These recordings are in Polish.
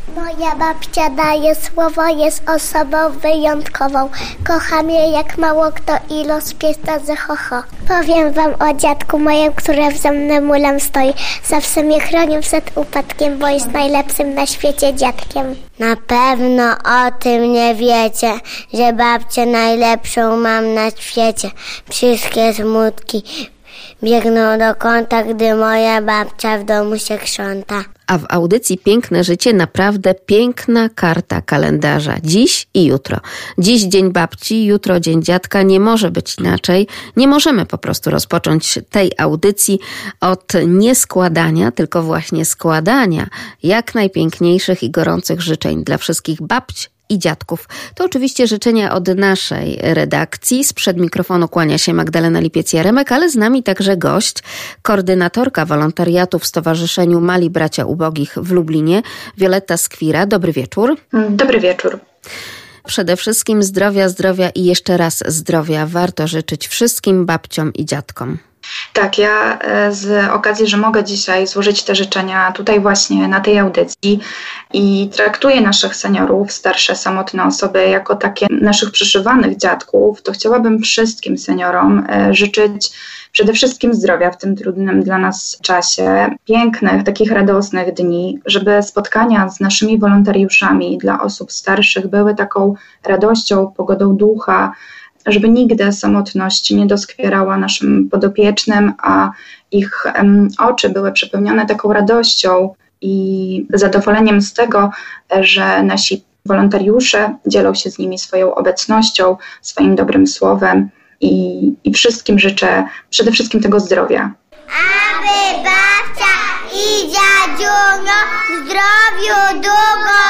Moja babcia daje słowo, jest osobą wyjątkową. Kocham jej jak mało kto i los piesta ze ho. Powiem wam o dziadku moim, który za mną mulem stoi. Zawsze mnie chronił przed upadkiem, bo jest najlepszym na świecie dziadkiem. Na pewno o tym nie wiecie, że babcię najlepszą mam na świecie. Wszystkie smutki biegną do kąta, gdy moja babcia w domu się krząta. A w audycji Piękne Życie naprawdę piękna karta kalendarza. Dziś i jutro. Dziś dzień babci, jutro dzień dziadka. Nie może być inaczej. Nie możemy po prostu rozpocząć tej audycji od nieskładania, tylko właśnie składania jak najpiękniejszych i gorących życzeń dla wszystkich babć i dziadków. To oczywiście życzenia od naszej redakcji. Sprzed mikrofonu kłania się Magdalena Lipiec-Jaremek, ale z nami także gość, koordynatorka wolontariatu w Stowarzyszeniu Mali Bracia Ubogich w Lublinie, Wioletta Skwira. Dobry wieczór. Dobry wieczór. Przede wszystkim zdrowia i jeszcze raz zdrowia warto życzyć wszystkim babciom i dziadkom. Tak, ja z okazji, że mogę dzisiaj złożyć te życzenia tutaj właśnie na tej audycji i traktuję naszych seniorów, starsze, samotne osoby jako takie naszych przyszywanych dziadków, to chciałabym wszystkim seniorom życzyć przede wszystkim zdrowia w tym trudnym dla nas czasie, pięknych, takich radosnych dni, żeby spotkania z naszymi wolontariuszami dla osób starszych były taką radością, pogodą ducha, żeby nigdy samotność nie doskwierała naszym podopiecznym, a ich oczy były przepełnione taką radością i zadowoleniem z tego, że nasi wolontariusze dzielą się z nimi swoją obecnością, swoim dobrym słowem i wszystkim życzę przede wszystkim tego zdrowia. Aby babcia i dziadziunio w zdrowiu długo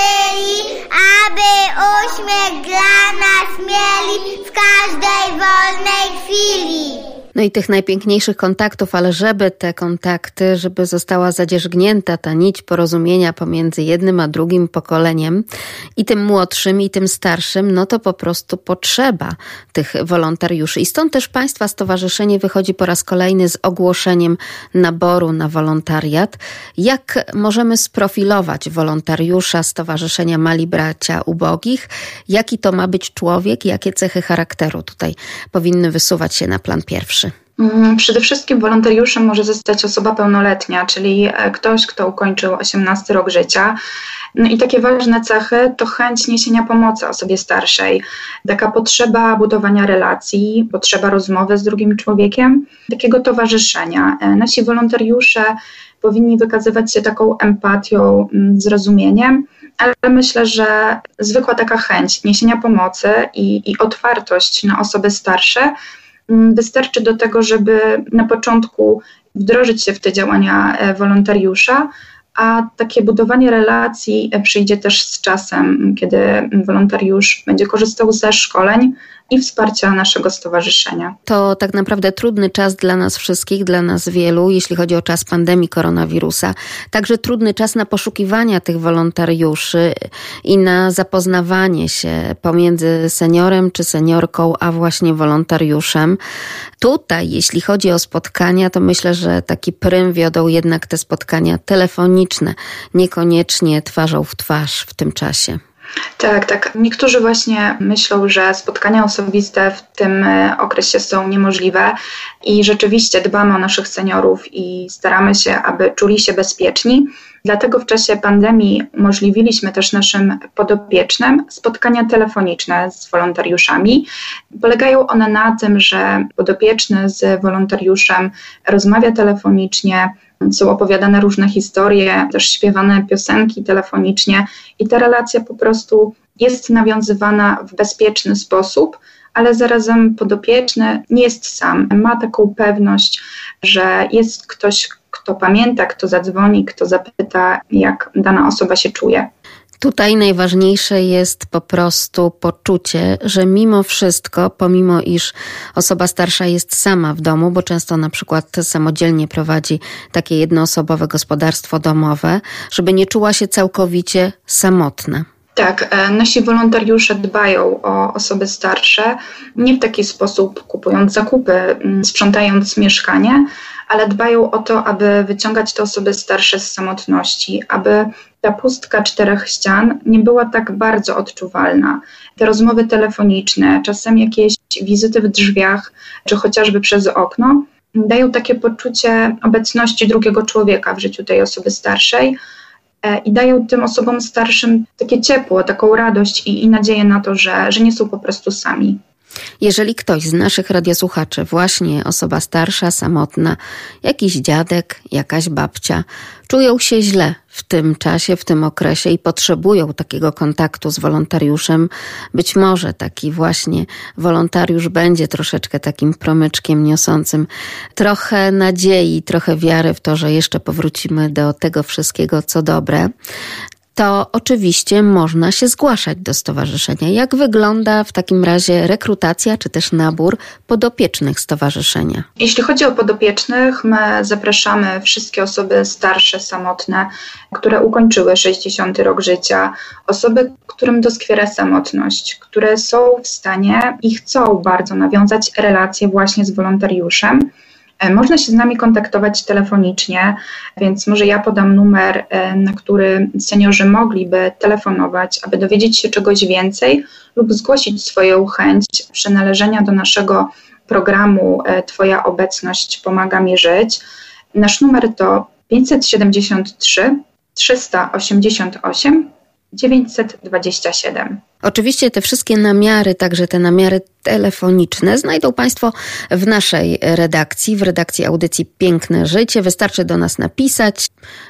żyli, aby uśmiech dla nas mieli w każdej wolnej chwili. No i tych najpiękniejszych kontaktów, ale żeby te kontakty, żeby została zadzierzgnięta ta nić porozumienia pomiędzy jednym a drugim pokoleniem i tym młodszym i tym starszym, no to po prostu potrzeba tych wolontariuszy. I stąd też Państwa Stowarzyszenie wychodzi po raz kolejny z ogłoszeniem naboru na wolontariat. Jak możemy sprofilować wolontariusza Stowarzyszenia Mali Bracia Ubogich? Jaki to ma być człowiek? Jakie cechy charakteru tutaj powinny wysuwać się na plan pierwszy? Przede wszystkim wolontariuszem może zostać osoba pełnoletnia, czyli ktoś, kto ukończył 18 rok życia. No i takie ważne cechy to chęć niesienia pomocy osobie starszej, taka potrzeba budowania relacji, potrzeba rozmowy z drugim człowiekiem, takiego towarzyszenia. Nasi wolontariusze powinni wykazywać się taką empatią, zrozumieniem, ale myślę, że zwykła taka chęć niesienia pomocy i otwartość na osoby starsze wystarczy do tego, żeby na początku wdrożyć się w te działania wolontariusza, a takie budowanie relacji przyjdzie też z czasem, kiedy wolontariusz będzie korzystał ze szkoleń i wsparcia naszego stowarzyszenia. To tak naprawdę trudny czas dla nas wszystkich, dla nas wielu, jeśli chodzi o czas pandemii koronawirusa. Także trudny czas na poszukiwania tych wolontariuszy i na zapoznawanie się pomiędzy seniorem czy seniorką, a właśnie wolontariuszem. Tutaj, jeśli chodzi o spotkania, to myślę, że taki prym wiodą jednak te spotkania telefoniczne, niekoniecznie twarzą w twarz w tym czasie. Tak. Niektórzy właśnie myślą, że spotkania osobiste w tym okresie są niemożliwe i rzeczywiście dbamy o naszych seniorów i staramy się, aby czuli się bezpieczni. Dlatego w czasie pandemii umożliwiliśmy też naszym podopiecznym spotkania telefoniczne z wolontariuszami. Polegają one na tym, że podopieczny z wolontariuszem rozmawia telefonicznie, są opowiadane różne historie, też śpiewane piosenki telefonicznie i ta relacja po prostu jest nawiązywana w bezpieczny sposób, ale zarazem podopieczny nie jest sam. Ma taką pewność, że jest ktoś, kto pamięta, kto zadzwoni, kto zapyta, jak dana osoba się czuje. Tutaj najważniejsze jest po prostu poczucie, że mimo wszystko, pomimo iż osoba starsza jest sama w domu, bo często na przykład samodzielnie prowadzi takie jednoosobowe gospodarstwo domowe, żeby nie czuła się całkowicie samotna. Tak, nasi wolontariusze dbają o osoby starsze, nie w taki sposób kupując zakupy, sprzątając mieszkanie, ale dbają o to, aby wyciągać te osoby starsze z samotności, aby ta pustka 4 ścian nie była tak bardzo odczuwalna. Te rozmowy telefoniczne, czasem jakieś wizyty w drzwiach, czy chociażby przez okno, dają takie poczucie obecności drugiego człowieka w życiu tej osoby starszej i dają tym osobom starszym takie ciepło, taką radość i nadzieję na to, że nie są po prostu sami. Jeżeli ktoś z naszych radiosłuchaczy, właśnie osoba starsza, samotna, jakiś dziadek, jakaś babcia, czują się źle w tym czasie, w tym okresie i potrzebują takiego kontaktu z wolontariuszem, być może taki właśnie wolontariusz będzie troszeczkę takim promyczkiem niosącym trochę nadziei, trochę wiary w to, że jeszcze powrócimy do tego wszystkiego, co dobre, to oczywiście można się zgłaszać do stowarzyszenia. Jak wygląda w takim razie rekrutacja czy też nabór podopiecznych stowarzyszenia? Jeśli chodzi o podopiecznych, my zapraszamy wszystkie osoby starsze, samotne, które ukończyły 60 rok życia, osoby, którym doskwiera samotność, które są w stanie i chcą bardzo nawiązać relacje właśnie z wolontariuszem. Można się z nami kontaktować telefonicznie, więc może ja podam numer, na który seniorzy mogliby telefonować, aby dowiedzieć się czegoś więcej lub zgłosić swoją chęć przynależenia do naszego programu Twoja obecność pomaga mi żyć. Nasz numer to 573 388 927. Oczywiście te wszystkie namiary, także te namiary telefoniczne znajdą Państwo w naszej redakcji, w redakcji audycji Piękne Życie. Wystarczy do nas napisać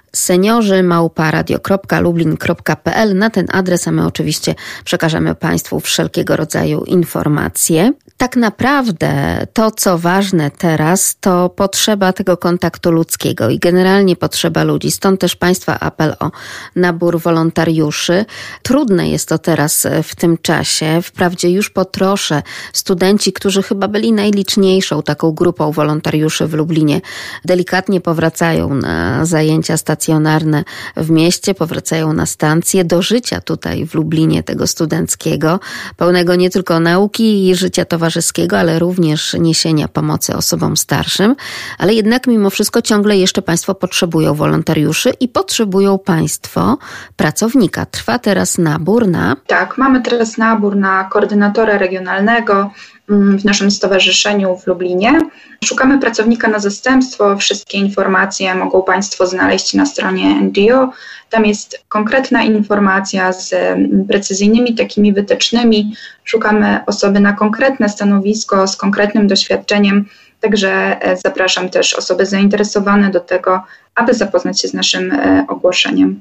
seniorzy@radio.lublin.pl. Na ten adres, a my oczywiście przekażemy Państwu wszelkiego rodzaju informacje. Tak naprawdę to, co ważne teraz, to potrzeba tego kontaktu ludzkiego i generalnie potrzeba ludzi. Stąd też Państwa apel o nabór wolontariuszy. Trudne jest to teraz w tym czasie. Wprawdzie już po trosze studenci, którzy chyba byli najliczniejszą taką grupą wolontariuszy w Lublinie, delikatnie powracają na zajęcia stacjonarne w mieście, powracają na stację do życia tutaj w Lublinie, tego studenckiego, pełnego nie tylko nauki i życia towarzyskiego, ale również niesienia pomocy osobom starszym. Ale jednak mimo wszystko ciągle jeszcze Państwo potrzebują wolontariuszy i potrzebują Państwo pracownika. Trwa teraz nabór na... Tak, mamy teraz nabór na koordynatora regionalnego w naszym stowarzyszeniu w Lublinie. Szukamy pracownika na zastępstwo. Wszystkie informacje mogą Państwo znaleźć na stronie NGO. Tam jest konkretna informacja z precyzyjnymi takimi wytycznymi. Szukamy osoby na konkretne stanowisko z konkretnym doświadczeniem. Także zapraszam też osoby zainteresowane do tego, aby zapoznać się z naszym ogłoszeniem.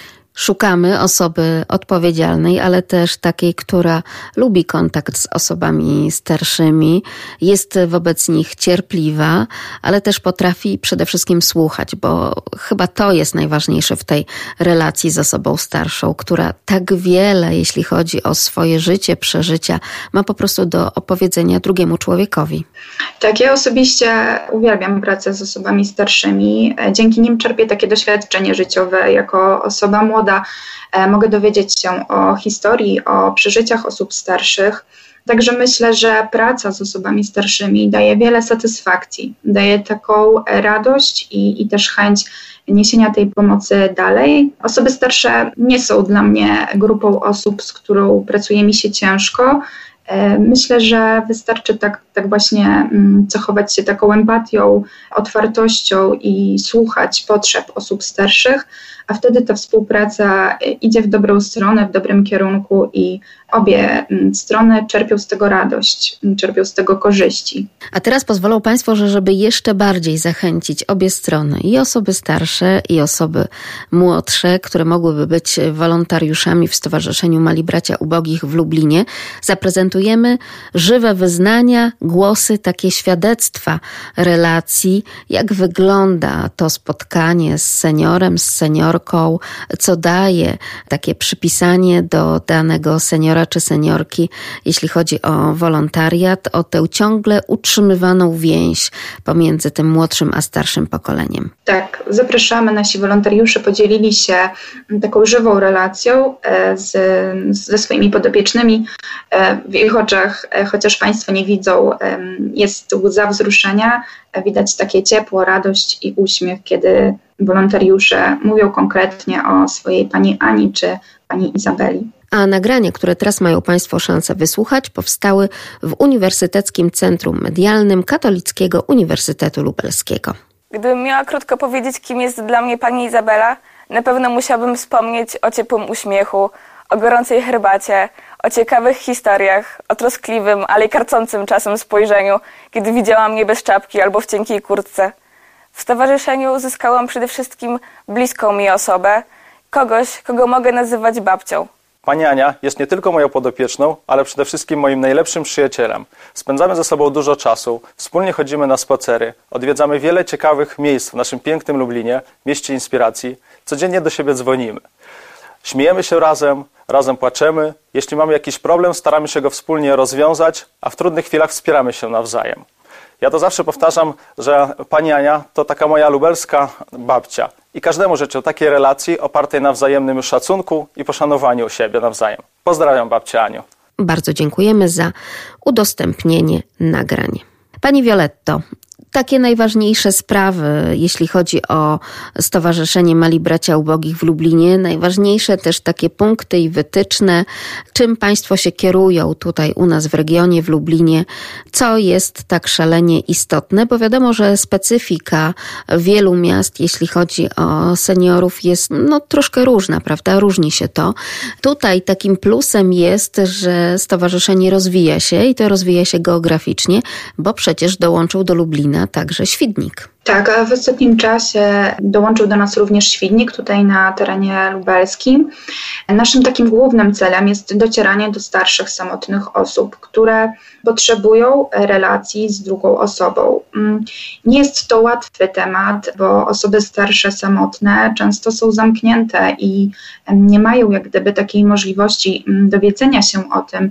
Szukamy osoby odpowiedzialnej, ale też takiej, która lubi kontakt z osobami starszymi, jest wobec nich cierpliwa, ale też potrafi przede wszystkim słuchać, bo chyba to jest najważniejsze w tej relacji z osobą starszą, która tak wiele, jeśli chodzi o swoje życie, przeżycia, ma po prostu do opowiedzenia drugiemu człowiekowi. Tak, ja osobiście uwielbiam pracę z osobami starszymi. Dzięki nim czerpię takie doświadczenie życiowe. Jako osoba młoda mogę dowiedzieć się o historii, o przeżyciach osób starszych. Także myślę, że praca z osobami starszymi daje wiele satysfakcji, daje taką radość i też chęć niesienia tej pomocy dalej. Osoby starsze nie są dla mnie grupą osób, z którą pracuje mi się ciężko. Myślę, że wystarczy tak właśnie cechować się taką empatią, otwartością i słuchać potrzeb osób starszych, a wtedy ta współpraca idzie w dobrą stronę, w dobrym kierunku i obie strony czerpią z tego radość, czerpią z tego korzyści. A teraz pozwolą Państwo, że żeby jeszcze bardziej zachęcić obie strony, i osoby starsze, i osoby młodsze, które mogłyby być wolontariuszami w Stowarzyszeniu Mali Bracia Ubogich w Lublinie, zaprezentujemy żywe wyznania, głosy, takie świadectwa relacji, jak wygląda to spotkanie z seniorem, z seniorką, seniorką, co daje takie przypisanie do danego seniora czy seniorki, jeśli chodzi o wolontariat, o tę ciągle utrzymywaną więź pomiędzy tym młodszym a starszym pokoleniem. Tak, zapraszamy. Nasi wolontariusze podzielili się taką żywą relacją ze swoimi podopiecznymi. W ich oczach, chociaż Państwo nie widzą, jest łza wzruszenia. Widać takie ciepło, radość i uśmiech, kiedy wolontariusze mówią konkretnie o swojej pani Ani czy pani Izabeli. A nagrania, które teraz mają Państwo szansę wysłuchać, powstały w Uniwersyteckim Centrum Medialnym Katolickiego Uniwersytetu Lubelskiego. Gdybym miała krótko powiedzieć, kim jest dla mnie pani Izabela, na pewno musiałabym wspomnieć o ciepłym uśmiechu, o gorącej herbacie, o ciekawych historiach, o troskliwym, ale i karcącym czasem spojrzeniu, kiedy widziała mnie bez czapki albo w cienkiej kurtce. W stowarzyszeniu uzyskałam przede wszystkim bliską mi osobę, kogoś, kogo mogę nazywać babcią. Pani Ania jest nie tylko moją podopieczną, ale przede wszystkim moim najlepszym przyjacielem. Spędzamy ze sobą dużo czasu, wspólnie chodzimy na spacery, odwiedzamy wiele ciekawych miejsc w naszym pięknym Lublinie, mieście inspiracji, codziennie do siebie dzwonimy. Śmiejemy się razem płaczemy. Jeśli mamy jakiś problem, staramy się go wspólnie rozwiązać, a w trudnych chwilach wspieramy się nawzajem. Ja to zawsze powtarzam, że pani Ania to taka moja lubelska babcia. I każdemu życzę takiej relacji opartej na wzajemnym szacunku i poszanowaniu siebie nawzajem. Pozdrawiam babcię Aniu. Bardzo dziękujemy za udostępnienie nagrań. Pani Violetto, takie najważniejsze sprawy, jeśli chodzi o Stowarzyszenie Mali Bracia Ubogich w Lublinie, najważniejsze też takie punkty i wytyczne, czym Państwo się kierują tutaj u nas w regionie, w Lublinie, co jest tak szalenie istotne, bo wiadomo, że specyfika wielu miast, jeśli chodzi o seniorów, jest troszkę różna, prawda? Różni się to. Tutaj takim plusem jest, że stowarzyszenie rozwija się i to rozwija się geograficznie, bo przecież dołączył do Lublina także Świdnik. Tak, a w ostatnim czasie dołączył do nas również Świdnik tutaj na terenie lubelskim. Naszym takim głównym celem jest docieranie do starszych, samotnych osób, które potrzebują relacji z drugą osobą. Nie jest to łatwy temat, bo osoby starsze, samotne często są zamknięte i nie mają jak gdyby takiej możliwości dowiedzenia się o tym,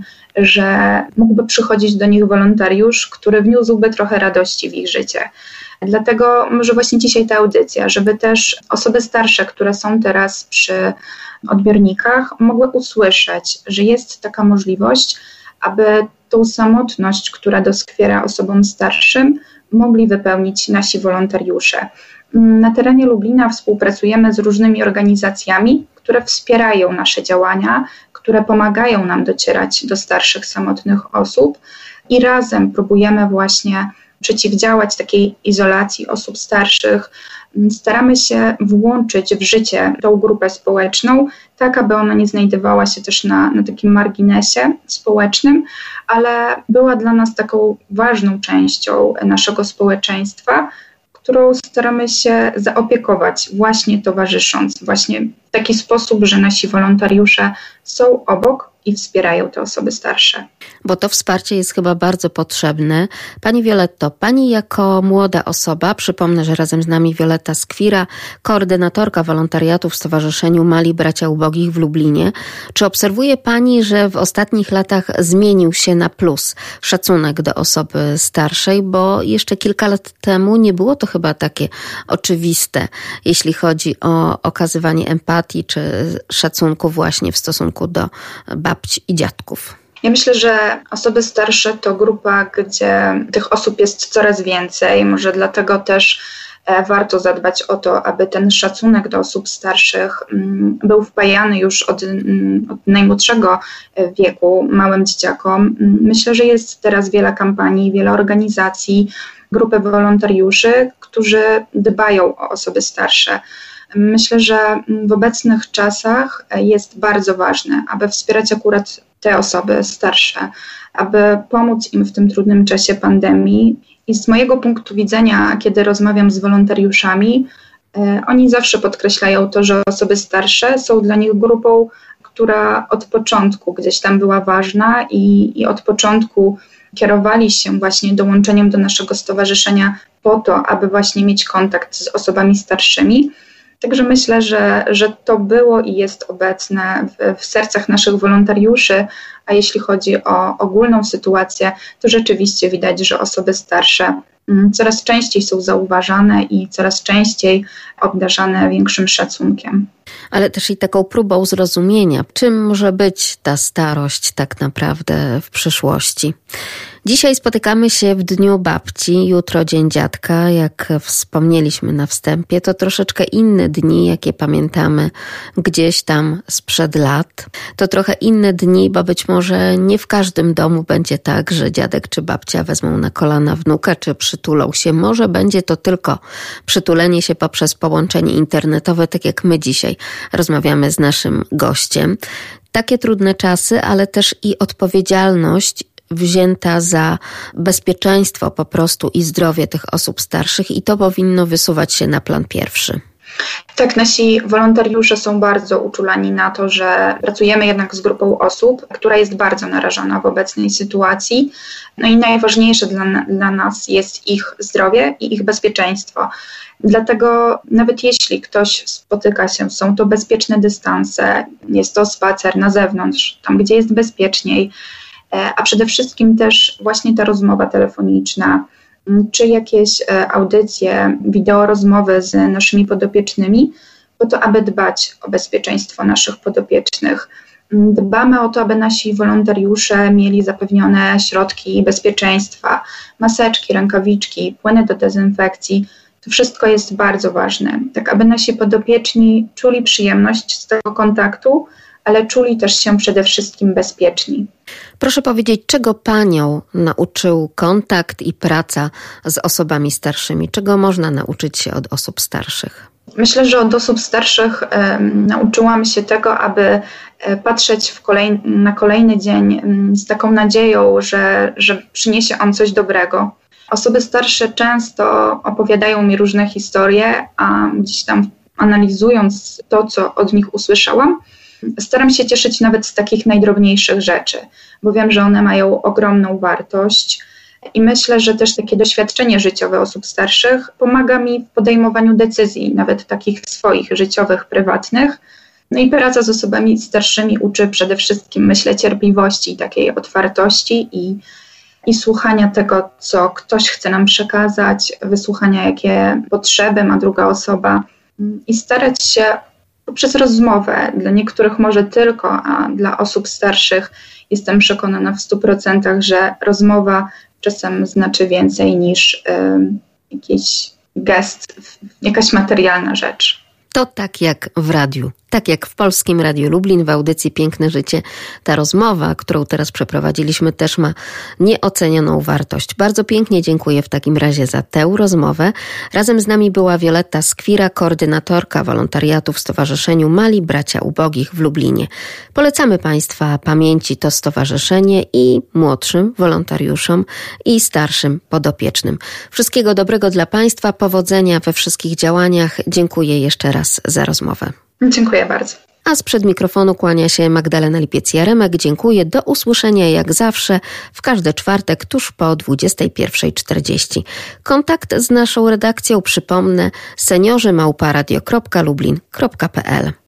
że mógłby przychodzić do nich wolontariusz, który wniósłby trochę radości w ich życie. Dlatego może właśnie dzisiaj ta audycja, żeby też osoby starsze, które są teraz przy odbiornikach, mogły usłyszeć, że jest taka możliwość, aby tą samotność, która doskwiera osobom starszym, mogli wypełnić nasi wolontariusze. Na terenie Lublina współpracujemy z różnymi organizacjami, które wspierają nasze działania, które pomagają nam docierać do starszych, samotnych osób i razem próbujemy właśnie przeciwdziałać takiej izolacji osób starszych. Staramy się włączyć w życie tą grupę społeczną, tak aby ona nie znajdowała się też na takim marginesie społecznym, ale była dla nas taką ważną częścią naszego społeczeństwa, którą staramy się zaopiekować właśnie towarzysząc, właśnie w taki sposób, że nasi wolontariusze są obok i wspierają te osoby starsze. Bo to wsparcie jest chyba bardzo potrzebne. Pani Violetto, Pani jako młoda osoba, przypomnę, że razem z nami Violetta Skwira, koordynatorka wolontariatu w Stowarzyszeniu Mali Bracia Ubogich w Lublinie. Czy obserwuje Pani, że w ostatnich latach zmienił się na plus szacunek do osoby starszej, bo jeszcze kilka lat temu nie było to chyba takie oczywiste, jeśli chodzi o okazywanie empatii czy szacunku właśnie w stosunku do babci i dziadków? Ja myślę, że osoby starsze to grupa, gdzie tych osób jest coraz więcej. Może dlatego też warto zadbać o to, aby ten szacunek do osób starszych był wpajany już od najmłodszego wieku małym dzieciakom. Myślę, że jest teraz wiele kampanii, wiele organizacji, grupy wolontariuszy, którzy dbają o osoby starsze. Myślę, że w obecnych czasach jest bardzo ważne, aby wspierać akurat te osoby starsze, aby pomóc im w tym trudnym czasie pandemii. I z mojego punktu widzenia, kiedy rozmawiam z wolontariuszami, oni zawsze podkreślają to, że osoby starsze są dla nich grupą, która od początku gdzieś tam była ważna i od początku kierowali się właśnie dołączeniem do naszego stowarzyszenia po to, aby właśnie mieć kontakt z osobami starszymi. Także myślę, że to było i jest obecne w sercach naszych wolontariuszy, a jeśli chodzi o ogólną sytuację, to rzeczywiście widać, że osoby starsze coraz częściej są zauważane i coraz częściej obdarzane większym szacunkiem. Ale też i taką próbą zrozumienia, czym może być ta starość tak naprawdę w przyszłości. Dzisiaj spotykamy się w Dniu Babci, jutro Dzień Dziadka, jak wspomnieliśmy na wstępie. To troszeczkę inne dni, jakie pamiętamy gdzieś tam sprzed lat. To trochę inne dni, bo być może nie w każdym domu będzie tak, że dziadek czy babcia wezmą na kolana wnuka, czy przytulą się. Może będzie to tylko przytulenie się poprzez połączenie internetowe, tak jak my dzisiaj rozmawiamy z naszym gościem. Takie trudne czasy, ale też i odpowiedzialność wzięta za bezpieczeństwo po prostu i zdrowie tych osób starszych i to powinno wysuwać się na plan pierwszy. Tak, nasi wolontariusze są bardzo uczulani na to, że pracujemy jednak z grupą osób, która jest bardzo narażona w obecnej sytuacji. No i najważniejsze dla nas jest ich zdrowie i ich bezpieczeństwo. Dlatego nawet jeśli ktoś spotyka się, są to bezpieczne dystanse, jest to spacer na zewnątrz, tam gdzie jest bezpieczniej, a przede wszystkim też właśnie ta rozmowa telefoniczna, czy jakieś audycje, wideo rozmowy z naszymi podopiecznymi, po to, aby dbać o bezpieczeństwo naszych podopiecznych. Dbamy o to, aby nasi wolontariusze mieli zapewnione środki bezpieczeństwa, maseczki, rękawiczki, płyny do dezynfekcji. To wszystko jest bardzo ważne, tak aby nasi podopieczni czuli przyjemność z tego kontaktu, ale czuli też się przede wszystkim bezpieczni. Proszę powiedzieć, czego Panią nauczył kontakt i praca z osobami starszymi? Czego można nauczyć się od osób starszych? Myślę, że od osób starszych nauczyłam się tego, aby patrzeć na kolejny dzień z taką nadzieją, że przyniesie on coś dobrego. Osoby starsze często opowiadają mi różne historie, a gdzieś tam analizując to, co od nich usłyszałam, staram się cieszyć nawet z takich najdrobniejszych rzeczy, bo wiem, że one mają ogromną wartość i myślę, że też takie doświadczenie życiowe osób starszych pomaga mi w podejmowaniu decyzji, nawet takich swoich życiowych, prywatnych. No i praca z osobami starszymi uczy przede wszystkim, myślę, cierpliwości, takiej otwartości i słuchania tego, co ktoś chce nam przekazać, wysłuchania, jakie potrzeby ma druga osoba i starać się poprzez rozmowę, dla niektórych może tylko, a dla osób starszych jestem przekonana w 100%, że rozmowa czasem znaczy więcej niż jakiś gest, jakaś materialna rzecz. To tak jak w radiu, tak jak w Polskim Radiu Lublin w audycji Piękne Życie. Ta rozmowa, którą teraz przeprowadziliśmy, też ma nieocenioną wartość. Bardzo pięknie dziękuję w takim razie za tę rozmowę. Razem z nami była Wioletta Skwira, koordynatorka wolontariatu w Stowarzyszeniu Mali Bracia Ubogich w Lublinie. Polecamy Państwa pamięci to stowarzyszenie i młodszym wolontariuszom i starszym podopiecznym. Wszystkiego dobrego dla Państwa, powodzenia we wszystkich działaniach. Dziękuję jeszcze raz za rozmowę. Dziękuję bardzo. A sprzed mikrofonu kłania się Magdalena Lipiec-Jaremek. Dziękuję. Do usłyszenia jak zawsze w każdy czwartek tuż po 21:40. Kontakt z naszą redakcją przypomnę seniorzy@radio.lublin.pl.